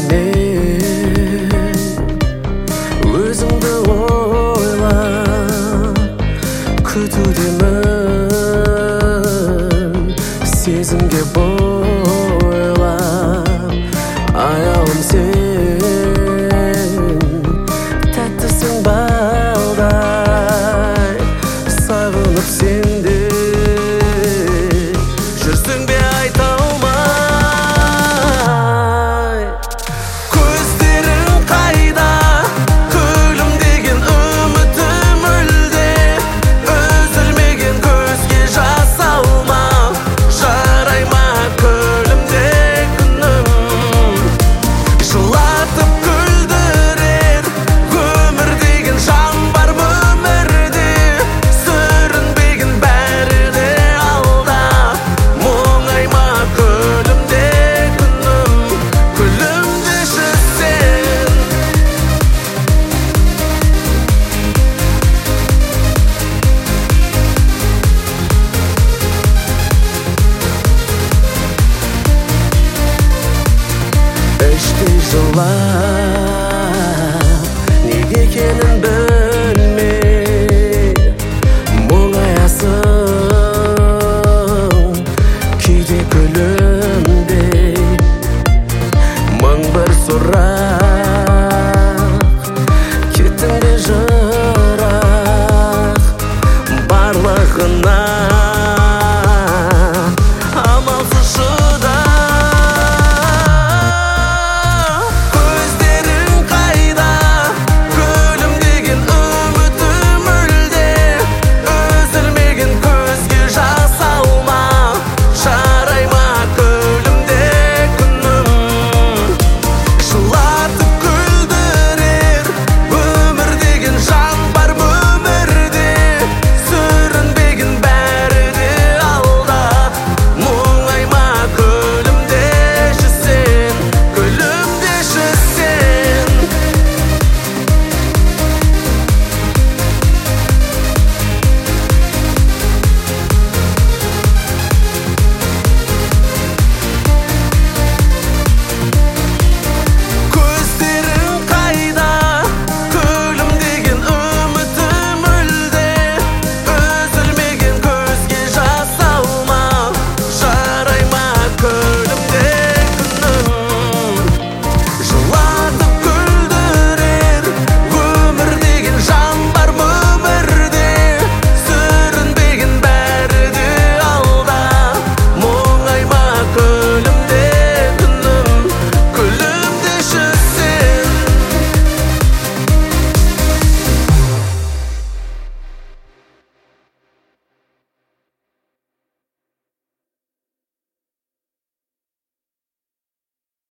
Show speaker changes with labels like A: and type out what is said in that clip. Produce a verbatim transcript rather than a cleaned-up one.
A: мен өзіңді ойлап күтудемін, сезімге бойлап аяулым сен, тәттісің балдай, сағынып сенде жүрсің бе айта алмай. Көздерің қайда, күлімдеген үмітім мүлде, үзілмеген көзге жас алма, жарай ма күлімде күнім, жылатып күлдірер өмір деген жан бар ма өмірде, сүрінбеген бәрі де алда, мұңайма күлімде күнім, күлімдеші сен. Іштей жылап, неге екенін білмей мұңаясың, кейде күлімдей мың бір сұрақ